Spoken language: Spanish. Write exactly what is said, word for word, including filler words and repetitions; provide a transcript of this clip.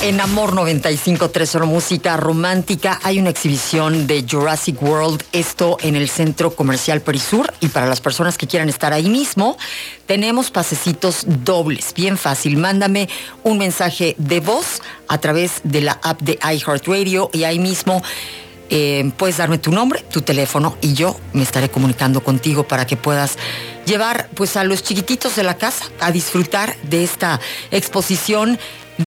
En Amor noventa y cinco punto tres, solo música romántica, hay una exhibición de Jurassic World, esto en el Centro Comercial Perisur, y para las personas que quieran estar ahí mismo, tenemos pasecitos dobles, bien fácil. Mándame un mensaje de voz a través de la app de iHeartRadio y ahí mismo eh, puedes darme tu nombre, tu teléfono y yo me estaré comunicando contigo para que puedas llevar pues a los chiquititos de la casa a disfrutar de esta exposición